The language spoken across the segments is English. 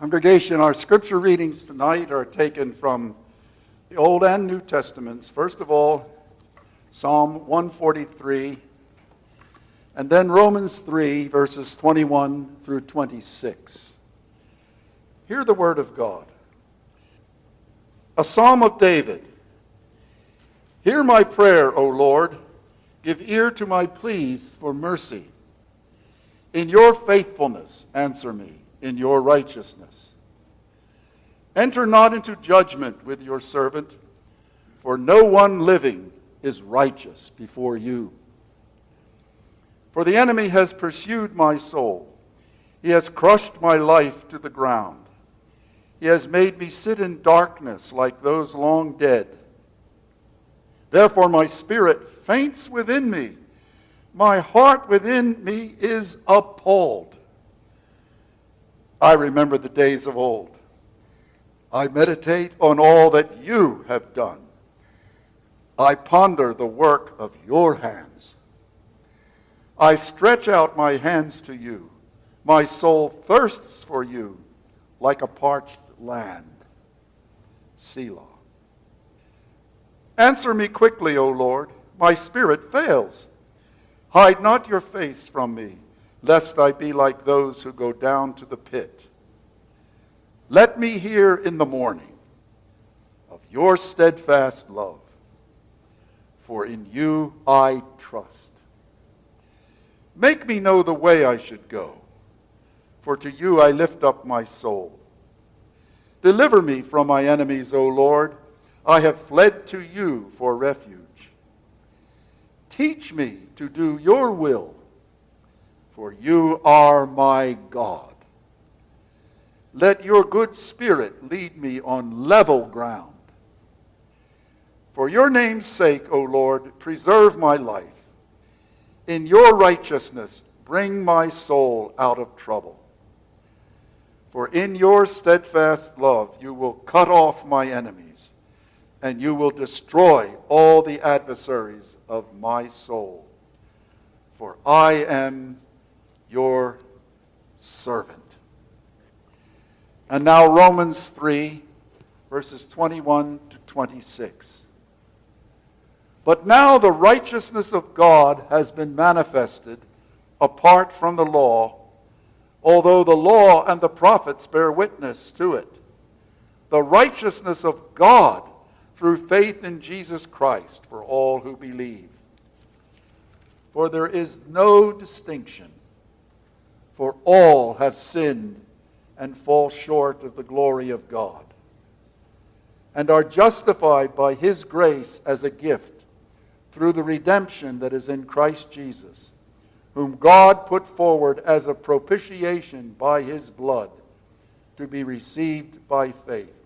Congregation, our scripture readings tonight are taken from the Old and New Testaments. First of all, Psalm 143, and then Romans 3, verses 21 through 26. Hear the word of God. A psalm of David. Hear my prayer, O Lord. Give ear to my pleas for mercy. In your faithfulness, answer me. In your righteousness. Enter not into judgment with your servant, for no one living is righteous before you. For the enemy has pursued my soul. He has crushed my life to the ground. He has made me sit in darkness like those long dead. Therefore my spirit faints within me. My heart within me is appalled. I remember the days of old. I meditate on all that you have done. I ponder the work of your hands. I stretch out my hands to you. My soul thirsts for you like a parched land. Selah. Answer me quickly, O Lord. My spirit fails. Hide not your face from me, lest I be like those who go down to the pit. Let me hear in the morning of your steadfast love, for in you I trust. Make me know the way I should go, for to you I lift up my soul. Deliver me from my enemies, O Lord. I have fled to you for refuge. Teach me to do your will, for you are my God. Let your good spirit lead me on level ground. For your name's sake, O Lord, preserve my life. In your righteousness, bring my soul out of trouble. For in your steadfast love, you will cut off my enemies, and you will destroy all the adversaries of my soul. For I am your servant. And now Romans 3, verses 21 to 26. But now the righteousness of God has been manifested apart from the law, although the law and the prophets bear witness to it. The righteousness of God through faith in Jesus Christ for all who believe. For there is no distinction, for all have sinned and fall short of the glory of God, and are justified by his grace as a gift through the redemption that is in Christ Jesus, whom God put forward as a propitiation by his blood, to be received by faith.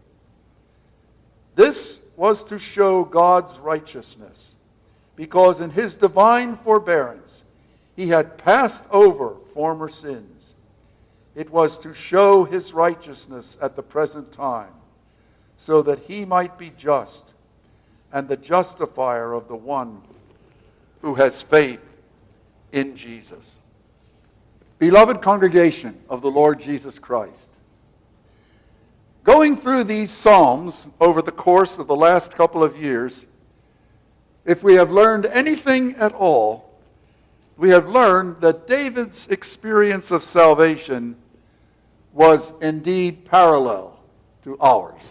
This was to show God's righteousness, because in his divine forbearance he had passed over former sins. It was to show his righteousness at the present time, so that he might be just and the justifier of the one who has faith in Jesus. Beloved congregation of the Lord Jesus Christ, going through these Psalms over the course of the last couple of years, if we have learned anything at all, we have learned that David's experience of salvation was indeed parallel to ours.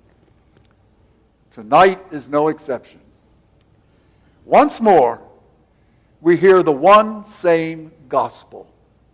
Tonight is no exception. Once more, we hear the one same gospel.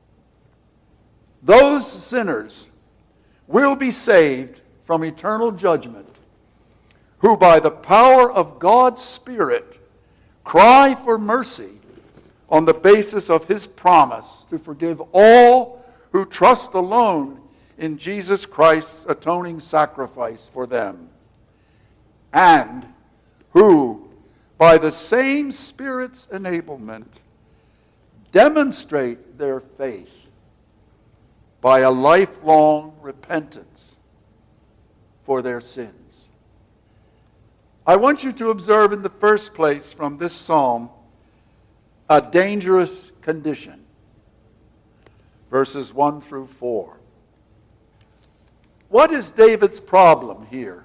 Those sinners will be saved from eternal judgment, who by the power of God's Spirit cry for mercy on the basis of his promise to forgive all who trust alone in Jesus Christ's atoning sacrifice for them, and who, by the same Spirit's enablement, demonstrate their faith by a lifelong repentance for their sins. I want you to observe in the first place from this psalm a dangerous condition. Verses 1 through 4. what is David's problem here?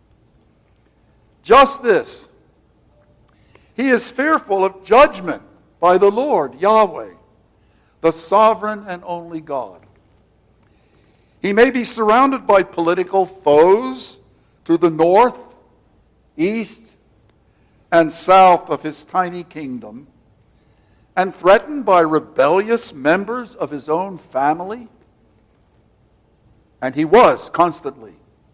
Just this. He is fearful of judgment by the Lord, Yahweh, the sovereign and only God. He may be surrounded by political foes to the north, east, and south of his tiny kingdom, and threatened by rebellious members of his own family. And he was constantly.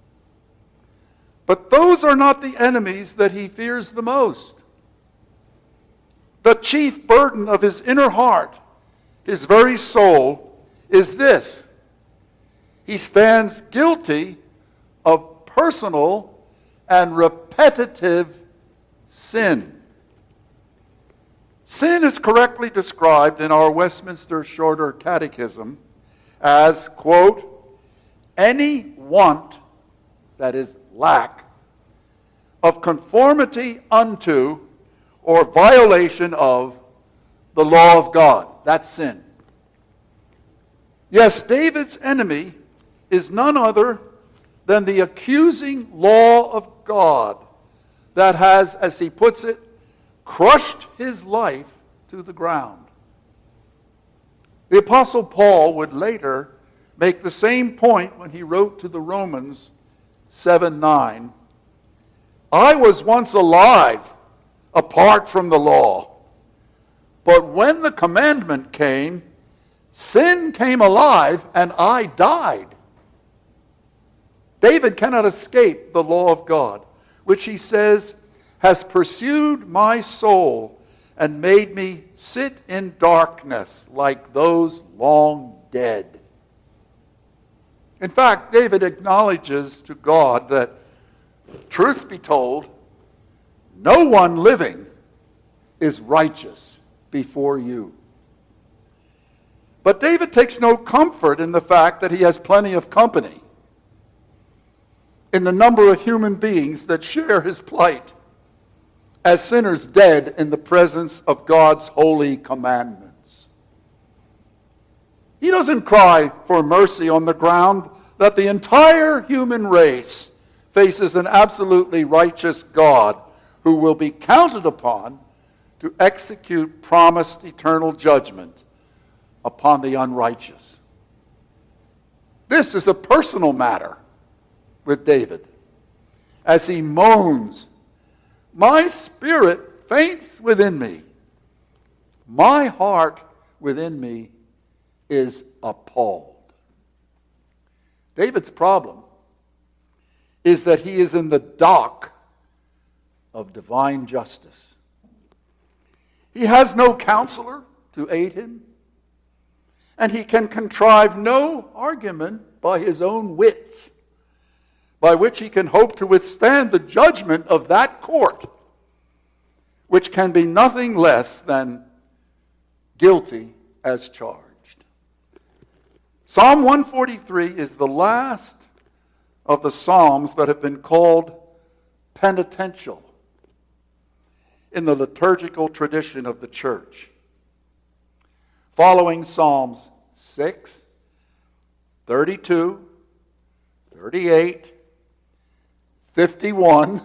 But those are not the enemies that he fears the most. The chief burden of his inner heart, his very soul, is this: he stands guilty of personal and repetitive sin. Sin is correctly described in our Westminster Shorter Catechism as, quote, any want, that is lack, of conformity unto or violation of the law of God. That's sin. Yes, David's enemy is none other than the accusing law of God that has, as he puts it, crushed his life to the ground. The Apostle Paul would later make the same point when he wrote to the Romans 7:9. I was once alive apart from the law, but when the commandment came, sin came alive and I died. David cannot escape the law of God, which he says has pursued my soul and made me sit in darkness like those long dead. In fact, David acknowledges to God that, truth be told, no one living is righteous before you. But David takes no comfort in the fact that he has plenty of company in the number of human beings that share his plight as sinners dead in the presence of God's holy commandments. He doesn't cry for mercy on the ground that the entire human race faces an absolutely righteous God who will be counted upon to execute promised eternal judgment upon the unrighteous. This is a personal matter with David as he moans, my spirit faints within me. My heart within me is appalled. David's problem is that he is in the dock of divine justice. He has no counselor to aid him, and he can contrive no argument by his own wits by which he can hope to withstand the judgment of that court, which can be nothing less than guilty as charged. Psalm 143 is the last of the Psalms that have been called penitential in the liturgical tradition of the church. Following Psalms 6, 32, 38, 51,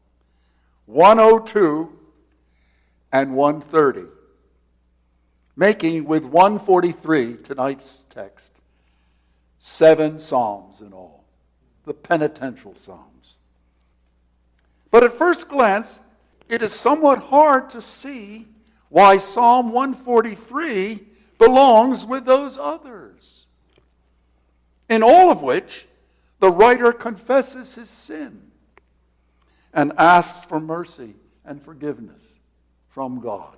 102, and 130, making with 143, tonight's text, 7 Psalms in all, the penitential Psalms. But at first glance, it is somewhat hard to see why Psalm 143 belongs with those others, in all of which the writer confesses his sin and asks for mercy and forgiveness from God.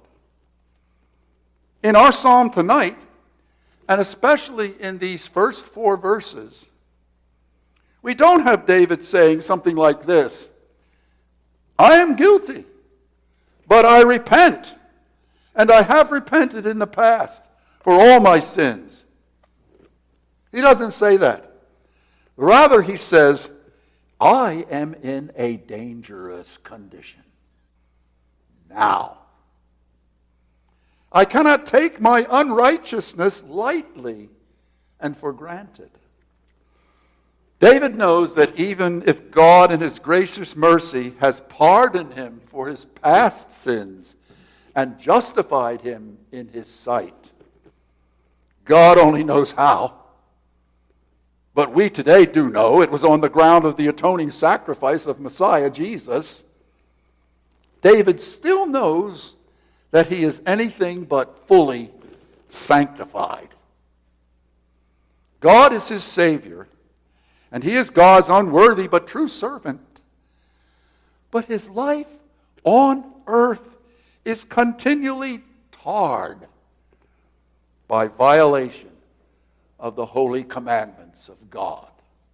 In our psalm tonight, and especially in these first 4 verses, we don't have David saying something like this, I am guilty, but I repent, and I have repented in the past for all my sins. He doesn't say that. Rather, he says, I am in a dangerous condition now. I cannot take my unrighteousness lightly and for granted. David knows that even if God in his gracious mercy has pardoned him for his past sins and justified him in his sight, God only knows how. But we today do know it was on the ground of the atoning sacrifice of Messiah Jesus. David still knows that he is anything but fully sanctified. God is his Savior, and he is God's unworthy but true servant. But his life on earth is continually tarred by violation of the holy commandments of God.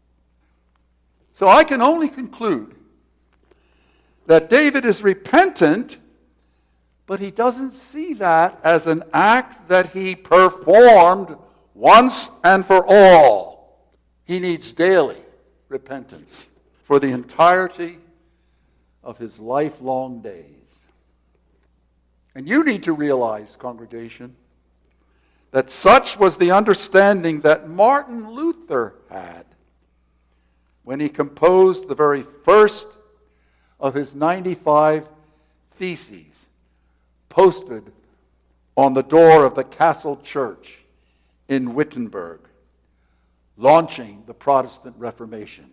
So I can only conclude that David is repentant, but he doesn't see that as an act that he performed once and for all. He needs daily repentance for the entirety of his lifelong days. And you need to realize, congregation, that such was the understanding that Martin Luther had when he composed the very first of his 95 theses posted on the door of the Castle Church in Wittenberg, launching the Protestant Reformation.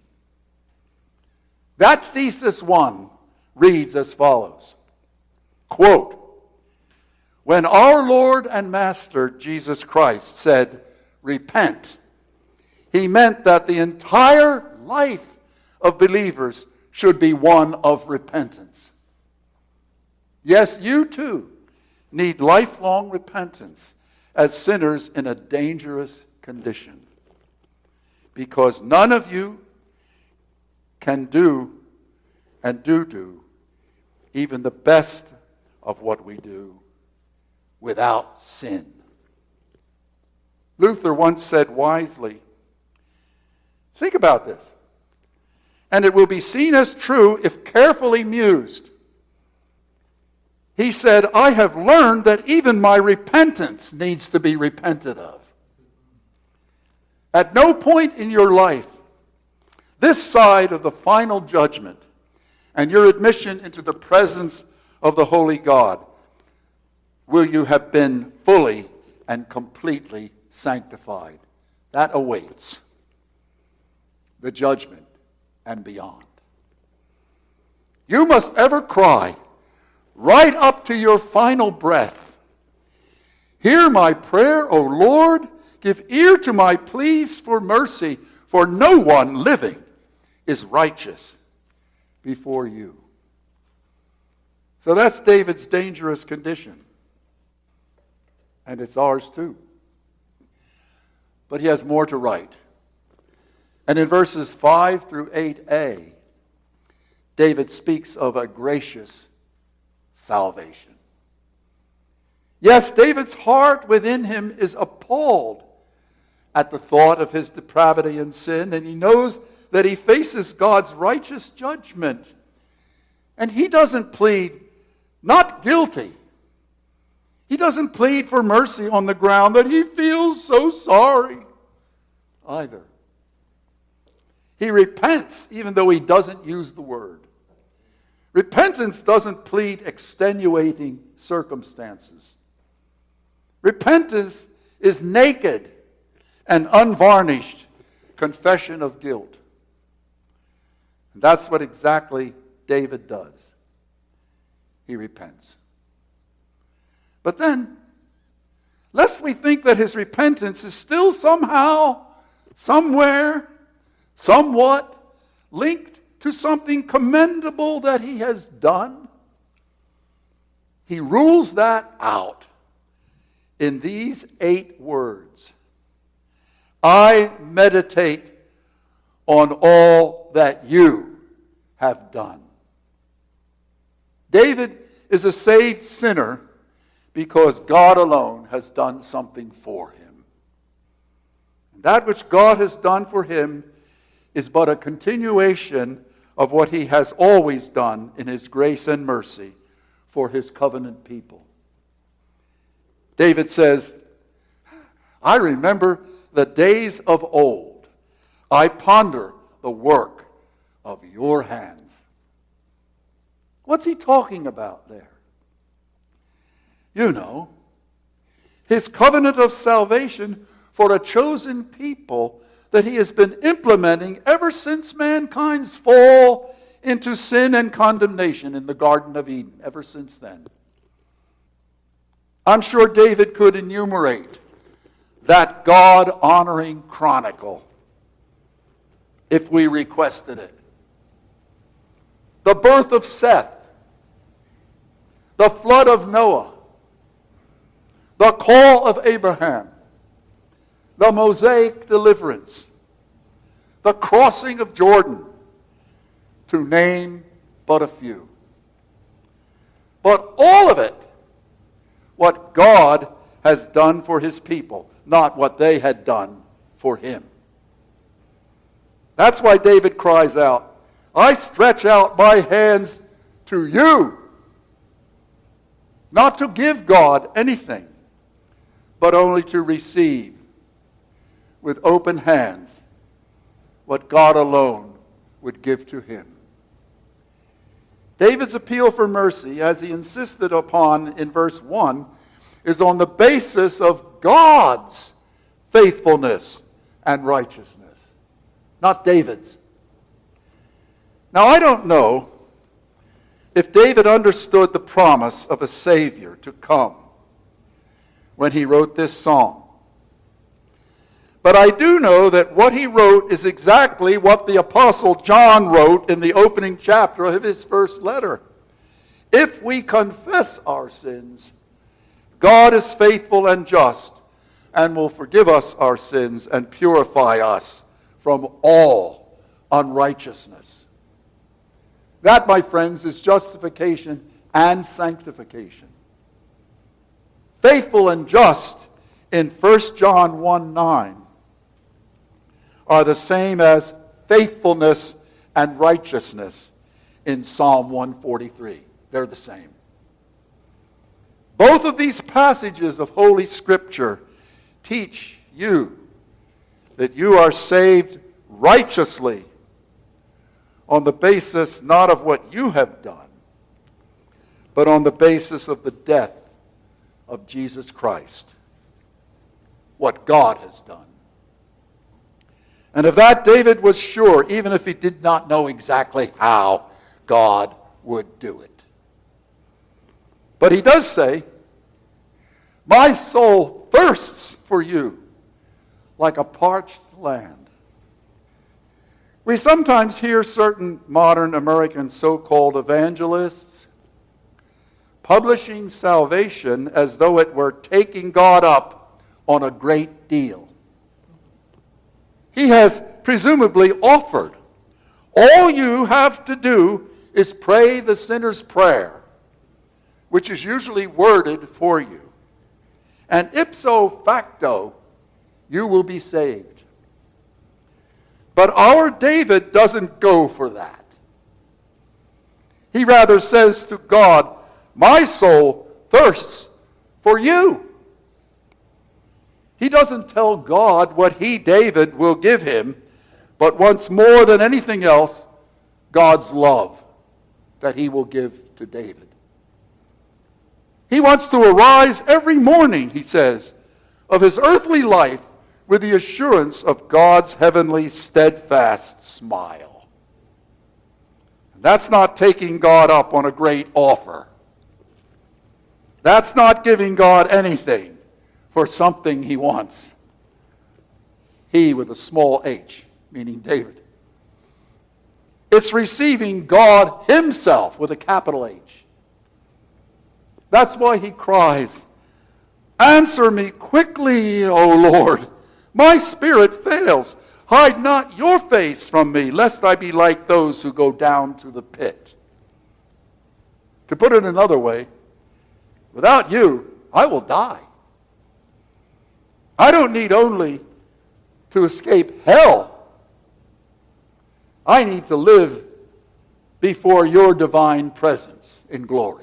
That thesis 1 reads as follows, quote, "When our Lord and Master Jesus Christ said, 'Repent,' he meant that the entire life of believers should be one of repentance. Yes, you too need lifelong repentance as sinners in a dangerous condition, because none of you can do and do even the best of what we do without sin." Luther once said wisely, think about this, and it will be seen as true if carefully mused. He said, "I have learned that even my repentance needs to be repented of." At no point in your life, this side of the final judgment and your admission into the presence of the holy God, will you have been fully and completely sanctified. That awaits the judgment and beyond. You must ever cry, right up to your final breath, "Hear my prayer, O Lord, give ear to my pleas for mercy, for no one living is righteous before you." So that's David's dangerous condition. And it's ours too. But he has more to write. And in verses 5 through 8a, David speaks of a gracious salvation. Yes, David's heart within him is appalled at the thought of his depravity and sin, and he knows that he faces God's righteous judgment. And he doesn't plead not guilty. He doesn't plead for mercy on the ground that he feels so sorry either. He repents even though he doesn't use the word. Repentance doesn't plead extenuating circumstances. Repentance is naked and unvarnished confession of guilt. And that's what exactly David does. He repents. But then, lest we think that his repentance is still somehow, somewhere, somewhat linked to something commendable that he has done, he rules that out in these 8 words. "I meditate on all that you have done." David is a saved sinner because God alone has done something for him. And that which God has done for him is but a continuation of what he has always done in his grace and mercy for his covenant people. David says, "I remember the days of old. I ponder the work of your hands. What's he talking about there? You know, his covenant of salvation for a chosen people that he has been implementing ever since mankind's fall into sin and condemnation in the Garden of Eden, ever since then. I'm sure David could enumerate that God-honoring chronicle if we requested it. The birth of Seth, the flood of Noah, the call of Abraham, the Mosaic deliverance, the crossing of Jordan, to name but a few. But all of it, what God has done for his people, not what they had done for him. That's why David cries out, I stretch out my hands to you. Not to give God anything, but only to receive with open hands what God alone would give to him. David's appeal for mercy, as he insisted upon in verse 1, is on the basis of God's faithfulness and righteousness, not David's. Now, I don't know if David understood the promise of a Savior to come when he wrote this psalm. But I do know that what he wrote is exactly what the Apostle John wrote in the opening chapter of his first letter. If we confess our sins, God is faithful and just and will forgive us our sins and purify us from all unrighteousness. That, my friends, is justification and sanctification. Faithful and just in 1 John 1:9 are the same as faithfulness and righteousness in Psalm 143. They're the same. Both of these passages of Holy Scripture teach you that you are saved righteously on the basis not of what you have done, but on the basis of the death of Jesus Christ, what God has done. And of that David was sure, even if he did not know exactly how God would do it. But he does say, my soul thirsts for you like a parched land. We sometimes hear certain modern American so-called evangelists publishing salvation as though it were taking God up on a great deal. He has presumably offered, all you have to do is pray the sinner's prayer, which is usually worded for you. And ipso facto, you will be saved. But our David doesn't go for that. He rather says to God, my soul thirsts for you. He doesn't tell God what he, David, will give him, but wants more than anything else, God's love that he will give to David. He wants to arise every morning, he says, of his earthly life with the assurance of God's heavenly steadfast smile. That's not taking God up on a great offer. That's not giving God anything for something he wants. He with a small h, meaning David. It's receiving God himself with a capital H. That's why he cries, answer me quickly, O Lord. My spirit fails. Hide not your face from me, lest I be like those who go down to the pit. To put it another way, without you, I will die. I don't need only to escape hell. I need to live before your divine presence in glory.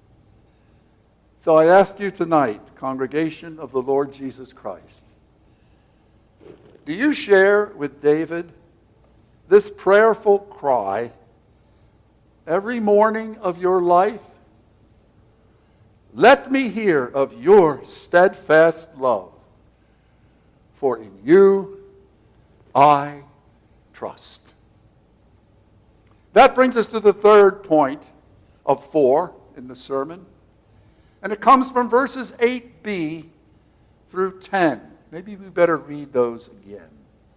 So I ask you tonight, congregation of the Lord Jesus Christ, do you share with David this prayerful cry every morning of your life? Let me hear of your steadfast love, for in you I trust. That brings us to the third point of 4 in the sermon. And it comes from verses 8b through 10. Maybe we better read those again.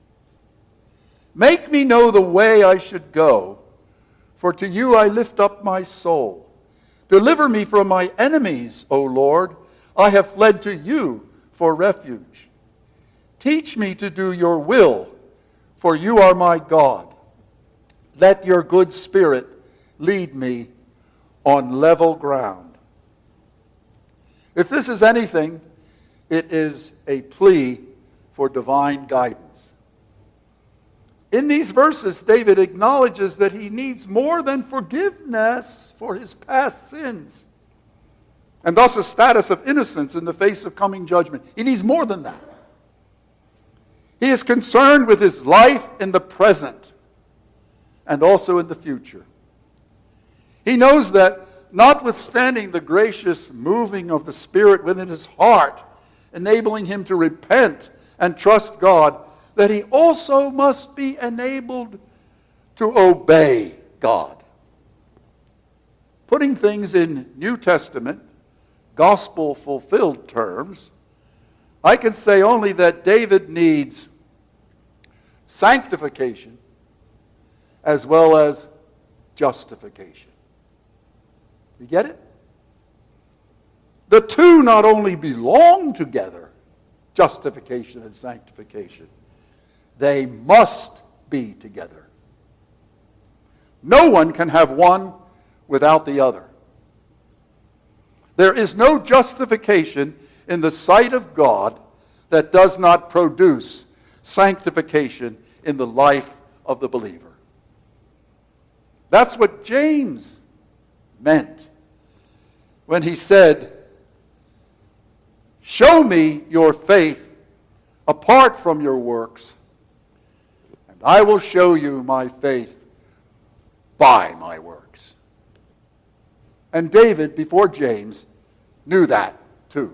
Make me know the way I should go, for to you I lift up my soul. Deliver me from my enemies, O Lord. I have fled to you for refuge. Teach me to do your will, for you are my God. Let your good spirit lead me on level ground. If this is anything, it is a plea for divine guidance. In these verses, David acknowledges that he needs more than forgiveness for his past sins, and thus a status of innocence in the face of coming judgment. He needs more than that. He is concerned with his life in the present and also in the future. He knows that notwithstanding the gracious moving of the Spirit within his heart, enabling him to repent and trust God, that he also must be enabled to obey God. Putting things in New Testament, gospel-fulfilled terms, I can say only that David needs sanctification as well as justification. You get it? The two not only belong together, justification and sanctification, they must be together. No one can have one without the other. There is no justification in the sight of God that does not produce sanctification in the life of the believer. That's what James meant when he said, show me your faith apart from your works, and I will show you my faith by my works. And David, before James, knew that too.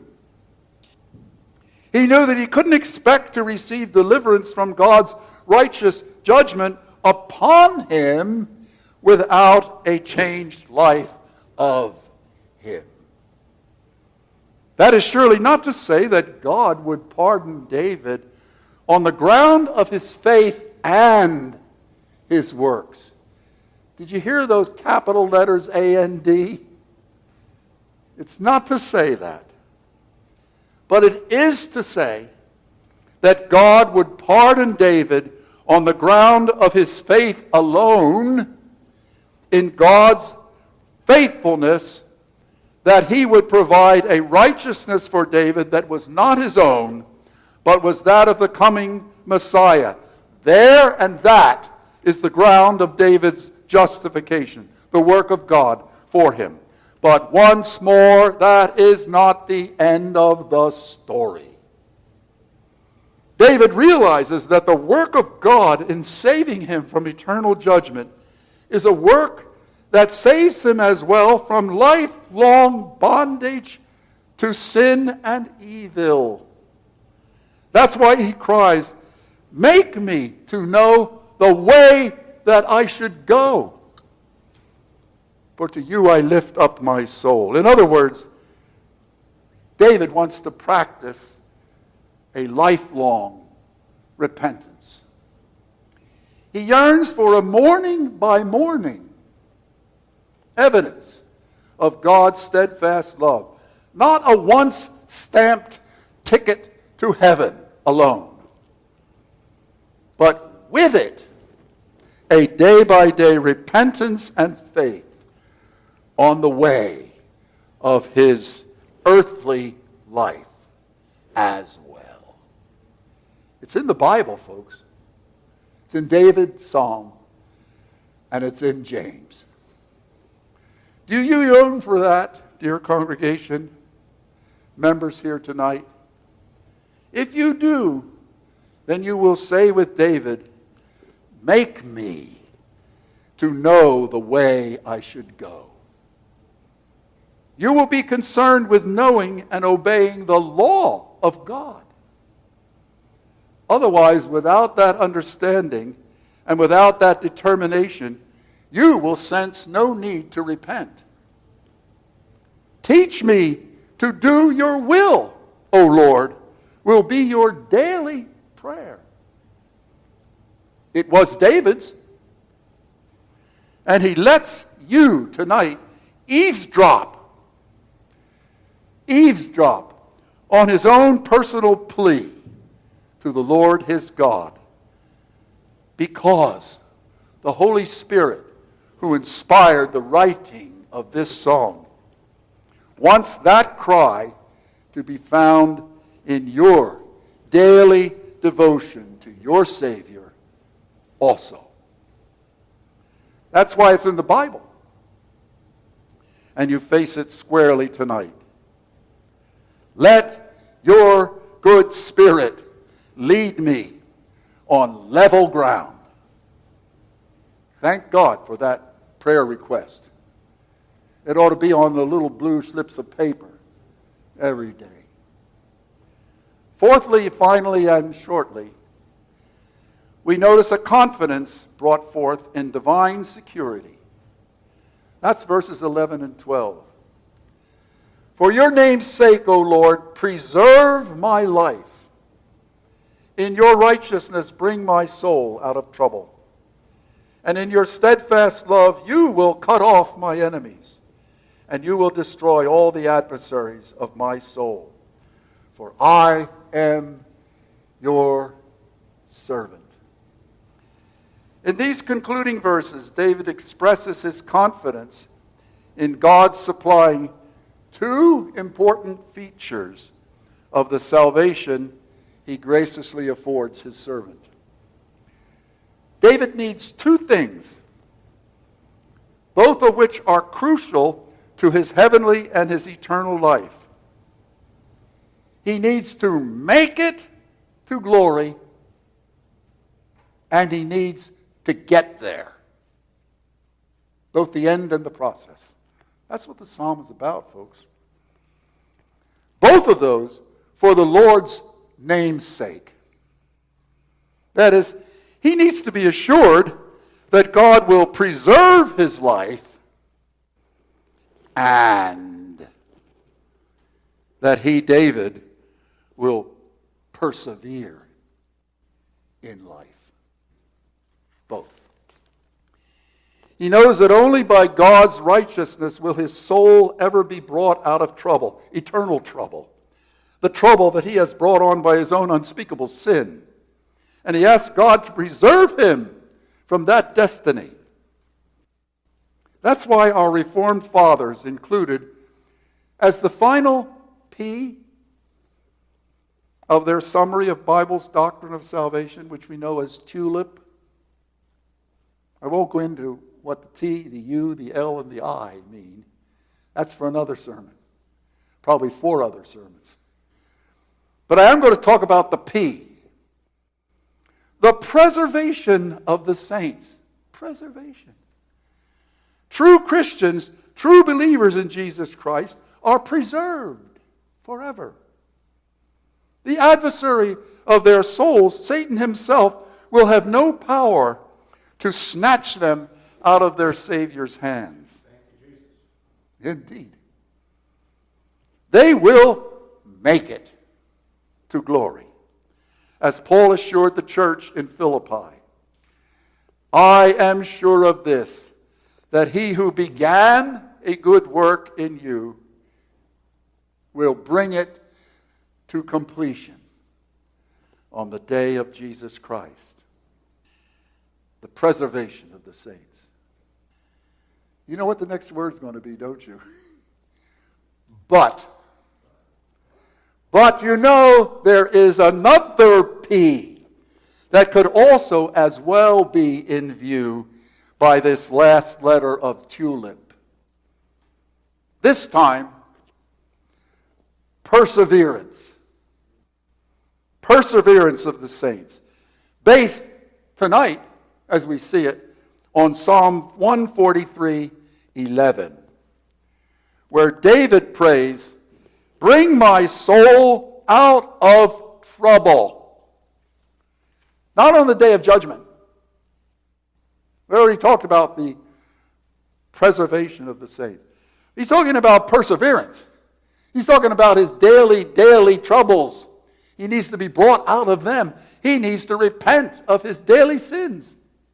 He knew that he couldn't expect to receive deliverance from God's righteous judgment upon him without a changed life of him. That is surely not to say that God would pardon David on the ground of his faith and his works. Did you hear those capital letters A-N-D? It's not to say that. But it is to say that God would pardon David on the ground of his faith alone, in God's faithfulness, that he would provide a righteousness for David that was not his own, but was that of the coming Messiah. There and that is the ground of David's justification, the work of God for him. But once more, that is not the end of the story. David realizes that the work of God in saving him from eternal judgment is a work that saves him as well from lifelong bondage to sin and evil. That's why he cries, make me to know the way that I should go. For to you I lift up my soul. In other words, David wants to practice a lifelong repentance. He yearns for a morning by morning evidence of God's steadfast love. Not a once-stamped ticket to heaven alone, but with it, a day-by-day repentance and faith on the way of his earthly life as well. It's in the Bible, folks. It's in David's Psalm, and it's in James. Do you yearn for that, dear congregation, members here tonight? If you do, then you will say with David, make me to know the way I should go. You will be concerned with knowing and obeying the law of God. Otherwise, without that understanding and without that determination, you will sense no need to repent. Teach me to do your will, O Lord, will be your daily prayer. It was David's. And he lets you tonight eavesdrop on his own personal plea to the Lord his God, because the Holy Spirit, who inspired the writing of this song, wants that cry to be found in your daily devotion to your Savior also. That's why it's in the Bible. And you face it squarely tonight. Let your good Spirit lead me on level ground. Thank God for that prayer request. It ought to be on the little blue slips of paper every day. Fourthly, finally, and shortly, we notice a confidence brought forth in divine security. That's verses 11 and 12. For your name's sake, O Lord, preserve my life. In your righteousness, bring my soul out of trouble. And in your steadfast love, you will cut off my enemies, and you will destroy all the adversaries of my soul. For I am your servant. In these concluding verses, David expresses his confidence in God supplying two important features of the salvation he graciously affords his servant. David needs two things, both of which are crucial to his heavenly and his eternal life. He needs to make it to glory, and he needs to get there. Both the end and the process. That's what the psalm is about, folks. Both of those for the Lord's name's sake. That is, he needs to be assured that God will preserve his life and that he, David, will persevere in life. Both. He knows that only by God's righteousness will his soul ever be brought out of trouble, eternal trouble, the trouble that he has brought on by his own unspeakable sin. And he asks God to preserve him from that destiny. That's why our Reformed fathers included, as the final P of their summary of Bible's doctrine of salvation, which we know as TULIP. I won't go into what the T, the U, the L, and the I mean. That's for another sermon. Probably 4 other sermons. But I am going to talk about the P. The preservation of the saints. Preservation. True Christians, true believers in Jesus Christ, are preserved forever. The adversary of their souls, Satan himself, will have no power to snatch them out of their Savior's hands. Thank you, Jesus. Indeed. They will make it to glory. As Paul assured the church in Philippi, I am sure of this, that he who began a good work in you will bring it to completion on the day of Jesus Christ. The preservation of the saints. You know what the next word's going to be, don't you? But you know there is another P that could also as well be in view by this last letter of TULIP. This time, perseverance. Perseverance of the saints. Based tonight as we see it on Psalm 143:11, where David prays, "Bring my soul out of trouble." Not on the day of judgment. We already talked about the preservation of the saints. He's talking about perseverance. He's talking about his daily troubles. He needs to be brought out of them. He needs to repent of his daily sins.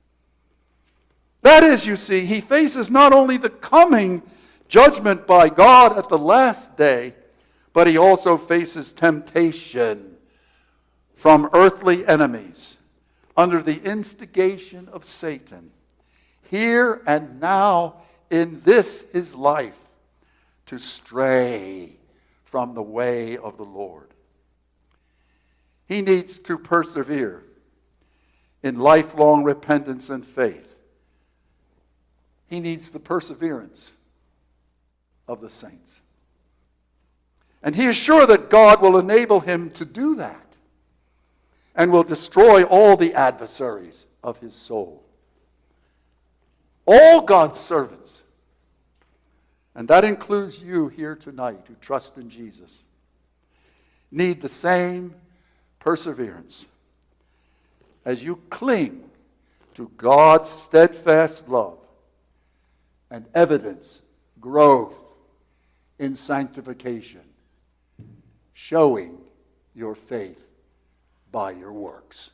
That is, you see, he faces not only the coming judgment by God at the last day, but he also faces temptation from earthly enemies under the instigation of Satan, here and now in this his life, to stray from the way of the Lord. He needs to persevere in lifelong repentance and faith. He needs the perseverance of the saints. And he is sure that God will enable him to do that and will destroy all the adversaries of his soul. All God's servants, and that includes you here tonight who trust in Jesus, need the same perseverance as you cling to God's steadfast love and evidence growth in sanctification, showing your faith by your works,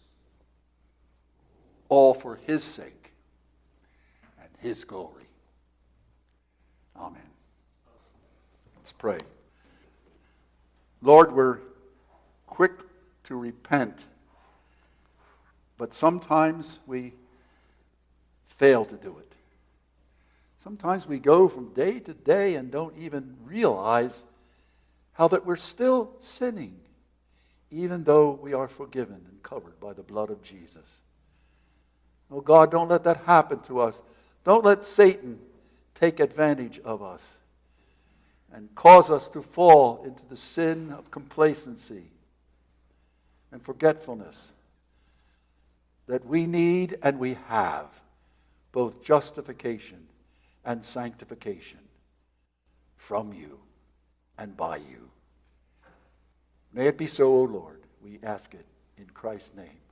all for his sake and his glory. Amen. Let's pray. Lord, we're quick to repent, but sometimes we fail to do it. Sometimes we go from day to day and don't even realize how that we're still sinning, even though we are forgiven and covered by the blood of Jesus. Oh God, don't let that happen to us. Don't let Satan take advantage of us and cause us to fall into the sin of complacency and forgetfulness that we need and we have both justification and sanctification from you and by you. May it be so, O Lord. We ask it in Christ's name.